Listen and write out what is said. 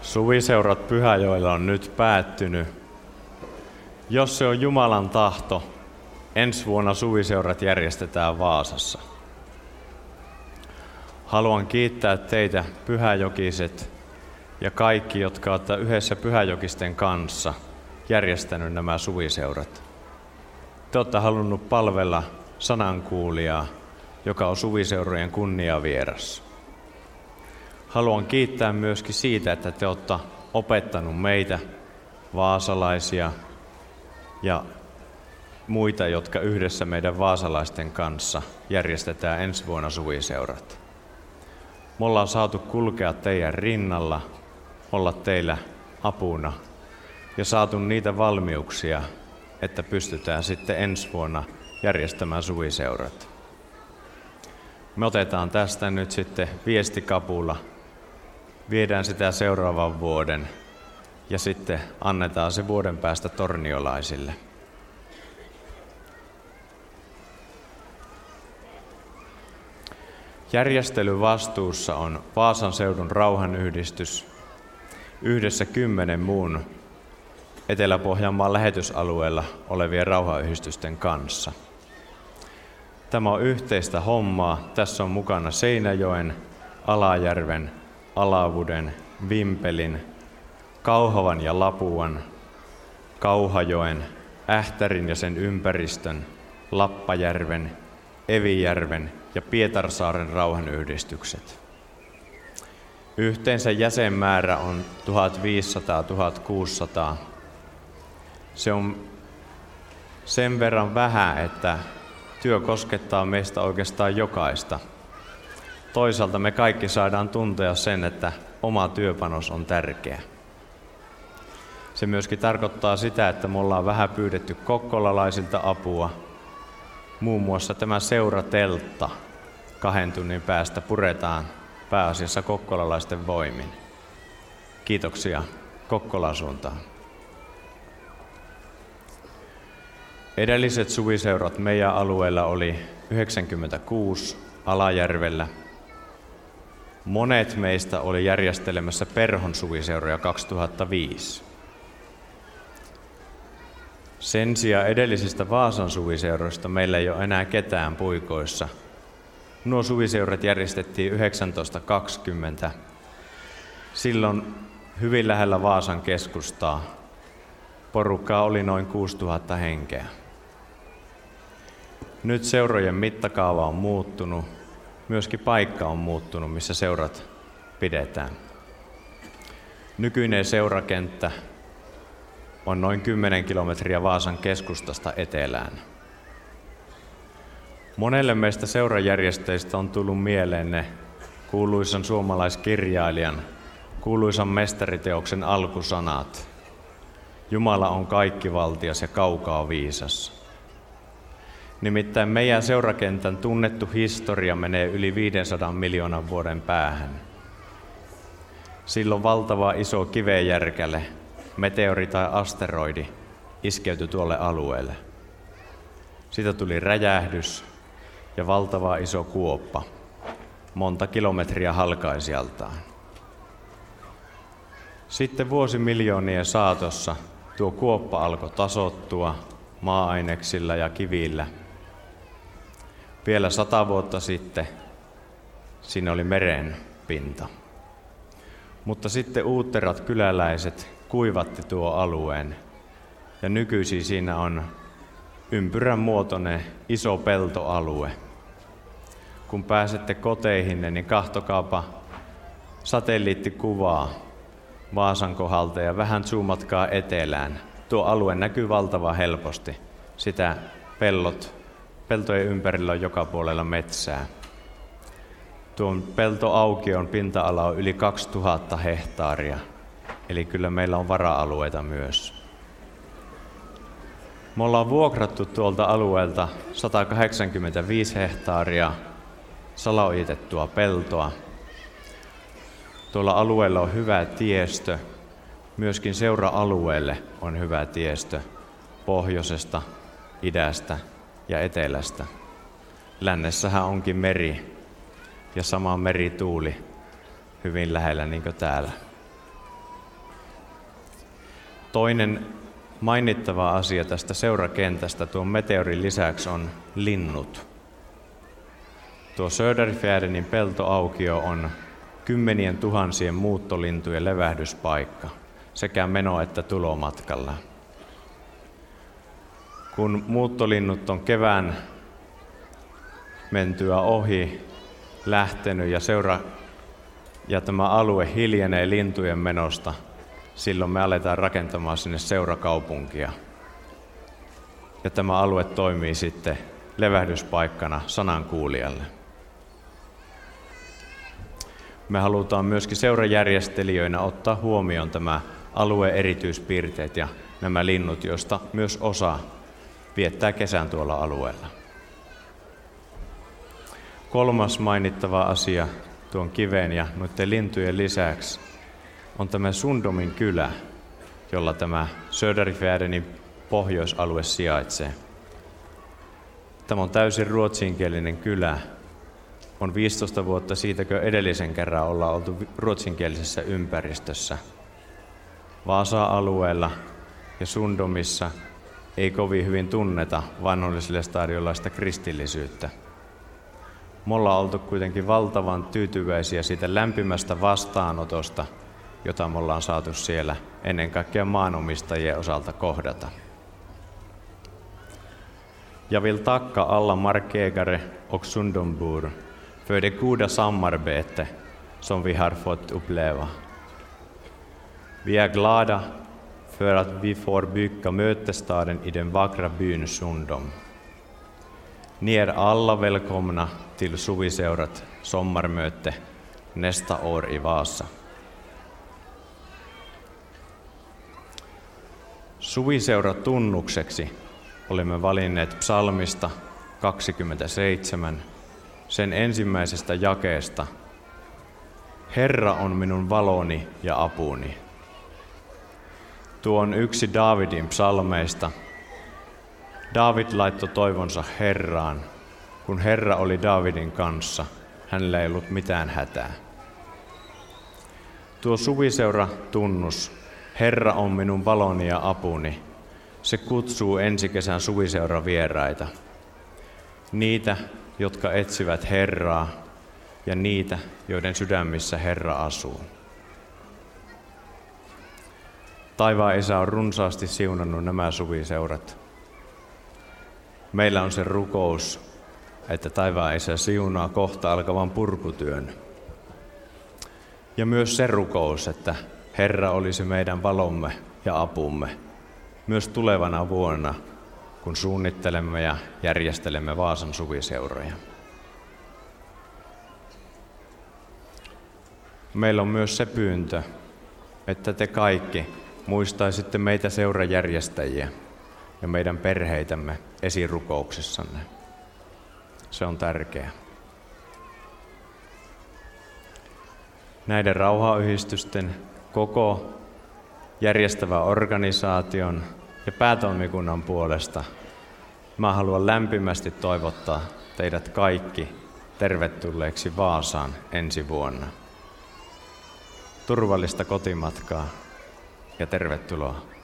Suviseurat Pyhäjoella on nyt päättynyt. Jos se on Jumalan tahto, ensi vuonna suviseurat järjestetään Vaasassa. Haluan kiittää teitä pyhäjokiset ja kaikki, jotka olette yhdessä pyhäjokisten kanssa järjestänyt nämä suviseurat. Te olette halunnut palvella sanankuulijaa, joka on suviseurojen kunniavieras. Haluan kiittää myöskin siitä, että te olette opettanut meitä, vaasalaisia ja muita, jotka yhdessä meidän vaasalaisten kanssa järjestetään ensi vuonna suviseurat. Me ollaan saatu kulkea teidän rinnalla, olla teillä apuna ja saatu niitä valmiuksia, että pystytään sitten ensi vuonna järjestämään suviseurat. Me otetaan tästä nyt sitten viestikapula, viedään sitä seuraavan vuoden ja sitten annetaan se vuoden päästä torniolaisille. Järjestelyvastuussa on Vaasan seudun rauhanyhdistys yhdessä 10 muun Etelä-Pohjanmaan lähetysalueella olevien rauhanyhdistysten kanssa. Tämä on yhteistä hommaa. Tässä on mukana Seinäjoen, Alajärven, Alavuden, Vimpelin, Kauhavan ja Lapuan, Kauhajoen, Ähtärin ja sen ympäristön, Lappajärven, Evijärven ja Pietarsaaren rauhanyhdistykset. Yhteensä jäsenmäärä on 1500–1600. Se on sen verran vähän, että työ koskettaa meistä oikeastaan jokaista. Toisaalta me kaikki saadaan tuntea sen, että oma työpanos on tärkeä. Se myöskin tarkoittaa sitä, että me ollaan vähän pyydetty kokkolalaisilta apua. Muun muassa tämä seurateltta 2 tunnin päästä puretaan pääasiassa kokkolalaisten voimin. Kiitoksia Kokkolan suuntaan. Edelliset suviseurat meidän alueella oli 96 Alajärvellä. Monet meistä oli järjestelemässä Perhon suviseuroja 2005. Sen sijaan edellisistä Vaasan suviseuroista meillä ei ole enää ketään puikoissa. Nuo suviseurat järjestettiin 1920. Silloin hyvin lähellä Vaasan keskustaa. Porukkaa oli noin 6000 henkeä. Nyt seurojen mittakaava on muuttunut. Myöskin paikka on muuttunut, missä seurat pidetään. Nykyinen seurakenttä on noin 10 kilometriä Vaasan keskustasta etelään. Monelle meistä seurajärjestäjistä on tullut mieleen ne kuuluisan suomalaiskirjailijan, kuuluisan mestariteoksen alkusanat. Jumala on kaikkivaltias ja kaukaa viisas. Nimittäin meidän seurakentän tunnettu historia menee yli 500 miljoonan vuoden päähän. Silloin valtava iso kivejärkäle, meteori tai asteroidi, iskeytyi tuolle alueelle. Siitä tuli räjähdys ja valtava iso kuoppa, monta kilometriä halkaisijaltaan. Sitten vuosimiljoonien saatossa tuo kuoppa alkoi tasoittua maa-aineksilla ja kivillä. Vielä 100 vuotta sitten siinä oli meren pinta. Mutta sitten uutterat kyläläiset kuivatti tuo alueen ja nykyisin siinä on ympyrän muotoinen iso peltoalue. Kun pääsette koteihinne, niin kahtokaapa satelliittikuvaa Vaasan kohdalta ja vähän zoomatkaa etelään. Tuo alue näkyy valtavan helposti. Sitä peltojen ympärillä on joka puolella metsää. Tuon peltoaukion pinta-ala on yli 2000 hehtaaria, eli kyllä meillä on vara-alueita myös. Me ollaan vuokrattu tuolta alueelta 185 hehtaaria salaojitettua peltoa. Tuolla alueella on hyvä tiestö. Myöskin seura-alueelle on hyvä tiestö pohjoisesta, idästä ja etelästä. Lännessähän onkin meri ja sama merituuli hyvin lähellä niin kuin täällä. toinen mainittava asia tästä seurakentästä tuon meteorin lisäksi on linnut. Tuo Söderfjärdenin peltoaukio on 10 000 muuttolintujen levähdyspaikka sekä meno- että tulomatkalla. Kun muuttolinnut on kevään mentyä ohi lähtenyt ja tämä alue hiljenee lintujen menosta, silloin me aletaan rakentamaan sinne seurakaupunkia. Ja tämä alue toimii sitten levähdyspaikkana sanankuulijalle. Me halutaan myöskin seurajärjestelijöinä ottaa huomioon tämä alueen erityispiirteet ja nämä linnut, joista myös osa viettää kesän tuolla alueella. Kolmas mainittava asia tuon kiven ja noiden lintujen lisäksi on tämä Sundomin kylä, jolla tämä Söderfjärdenin pohjoisalue sijaitsee. Tämä on täysin ruotsinkielinen kylä. On 15 vuotta siitä, kun edellisen kerran ollaan oltu ruotsinkielisessä ympäristössä. Vaasa-alueella ja Sundomissa ei kovin hyvin tunneta vanholliselle stadiolaista kristillisyyttä. Me ollaan oltu kuitenkin valtavan tyytyväisiä siitä lämpimästä vastaanotosta, jota me ollaan saatu siellä ennen kaikkea maanomistajien osalta kohdata. Jag vill tacka alla markägare och Sundombor för det goda samarbete som vi har fått uppleva. Vi är glada för att vi får bygga mötesstaden i den vackra byn Sundom. Ni är alla välkomna till Suviseurat sommarmöte nästa år i Vasa. Suviseuratunnukseksi olemme valinneet psalmista 27, sen ensimmäisestä jakeesta. Herra on minun valoni ja apuni. Tuo on yksi Daavidin psalmeista. Daavid laittoi toivonsa Herraan. Kun Herra oli Daavidin kanssa, hänellä ei ollut mitään hätää. Tuo suviseuratunnus, Herra on minun valoni ja apuni, se kutsuu ensi kesän suviseuravieraita. Niitä, jotka etsivät Herraa, ja niitä, joiden sydämissä Herra asuu. Taivaan Isä on runsaasti siunannut nämä suviseurat. Meillä on se rukous, että taivaan Isä siunaa kohta alkavan purkutyön. Ja myös se rukous, että Herra olisi meidän valomme ja apumme myös tulevana vuonna, kun suunnittelemme ja järjestelemme Vaasan suviseuroja. Meillä on myös se pyyntö, että te kaikki muistaisitte meitä seurajärjestäjiä ja meidän perheitämme esirukouksissanne. Se on tärkeää. Näiden rauhayhdistysten, koko järjestävän organisaation ja päätoimikunnan puolesta mä haluan lämpimästi toivottaa teidät kaikki tervetulleeksi Vaasaan ensi vuonna. Turvallista kotimatkaa ja tervetuloa